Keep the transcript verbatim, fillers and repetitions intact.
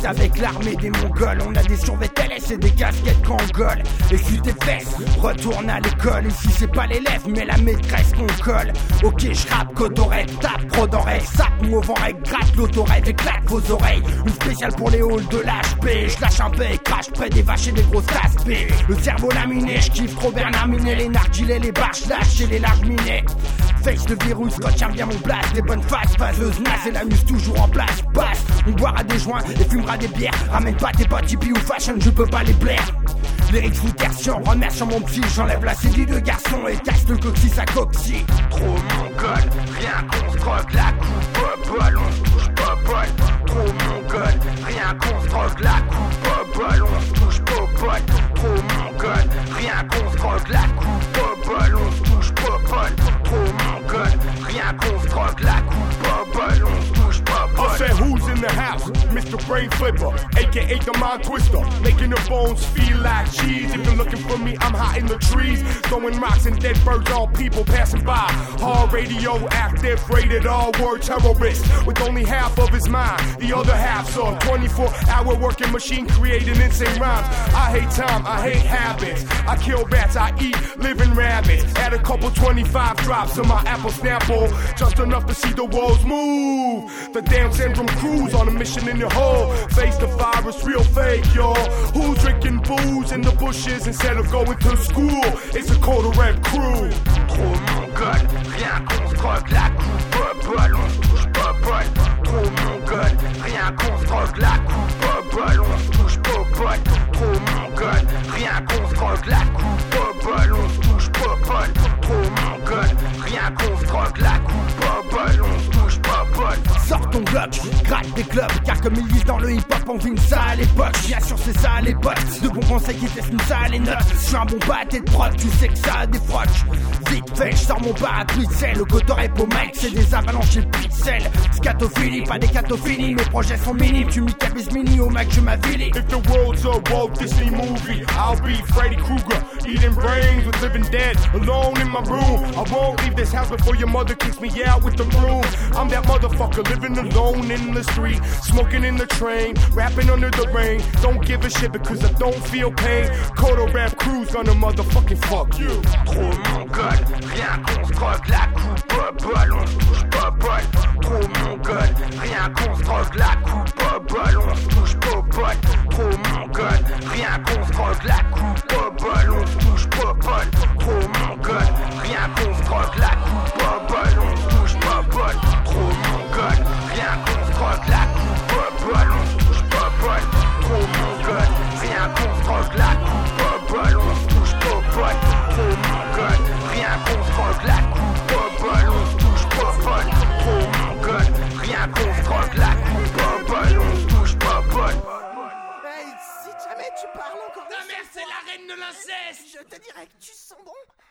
avec l'armée des Mongols. On a des survêtements L S et des casquettes Kangol. Et si tes fesses, retourne à l'école. Ici c'est pas l'élève mais la maîtresse qu'on colle. Ok je rappe, codorette, tape, pro d'oreille. Sac, mauve en règle, gratte, l'autorêve, éclate vos oreilles. Une spéciale pour les halls de l'H P. Je lâche un peu et crache près des vaches et des grosses tasses P. Le cerveau laminé, je kiffe trop Bernard Minet. Les nargilets, les barches lâches et les larges minés. Face le virus, quand tiens bien mon blast. Des bonnes faces, vaseuse, naze et la muse toujours en place. Passe, on boira des joints et fumera des bières. Ramène pas tes potes hippie ou fashion, je peux pas les blaire. Lyrics sous tertian, remercie mon psy. J'enlève la C D de garçon et casse le coccyx à coccy. Trop mongol, rien qu'on se drogue, la coupe bol, on se touche pas bol. Trop mongol, rien qu'on se drogue, la coupe bol, on se touche pas bol. Trop mongol, rien qu'on se drogue, la coupe bol, on se touche pas bol. Trop mongol, rien qu'on se drogue, la coupe bol, on se touche pas bol. I said who's in the house? Mister Brain Flipper, aka the Mind Twister, making the bones feel like cheese. If you're looking for me, I'm hot in the trees, throwing rocks and dead birds on people passing by. Hard radioactive, rated R word terrorist, with only half of his mind, the other half's a twenty-four hour working machine creating insane rhymes. I hate time, I hate habits. I kill bats, I eat living rabbits. Add a couple twenty-five drops to my Apple Snapple, just enough to see the walls move. The damn syndrome crews on a mission in the hole. Face the virus, real fake, y'all. Who's drinking booze in the bushes instead of going to school? It's a Coda Red crew. Trop mongol, rien qu'on se drogue, la coupe bol, on se touche pas bol. Trop mongol, rien qu'on se drogue, la coupe bol, on se touche pas bol. Trop mongol, rien qu'on se drogue, la coupe bol, on se touche pas bol. Trop mongol, rien qu'on se drogue, la coupe bol, on se touche pas bol. Sors ton Glock, gratte des clubs, car comme ils disent dans le hip-hop, on vit une sale époque. Bien sûr c'est ça à l'époque, de bons conseils qui testent une sale et notes. Je suis un bon pâté de prod, tu sais que ça a des froches. Vite fait, je sors mon parapluie de sel. Le cotorep au mic, c'est des avalanches et pixels. Scatophilie, pas des catophiles, mes projets sont minimes. Tu m'y capes mini au Mac, je m'avilie. If the world's a Walt Disney movie, I'll be Freddy Krueger, eating brains with living dead, alone in my room. I won't leave this house before your mother kicks me out with the broom. I'm that motherfucker living alone in the street, smoking in the train, rapping under the rain. Don't give a shit because I don't feel pain. Coda Rap Crew's gonna motherfucking fuck you. Trop mongol, rien qu'on se drogue, la coupe bol, on se touche pas bol. Trop mongol, rien qu'on se drogue, la coupe bol, on se touche pas bol. Trop mongol, rien qu'on se drogue, la coupe bol, on se touche pas bol. Trop mongol, rien qu'on se drogue, la coupe bol, on se touche pas bol. Trop mongol, rien qu'on se drogue, la coupe bol, on se touche pas bol. Trop mongol, rien qu'on se drogue, la coupe bol, on se touche pas bol. Trop mongol, rien qu'on se drogue, la coupe bol, on se touche pas bol. Trop mongol, rien qu'on se drogue, la coupe bol, on se touche pas bol. Hey, si jamais tu parles encore de Ta mère c'est la reine de l'inceste. je te dirais que tu sens bon.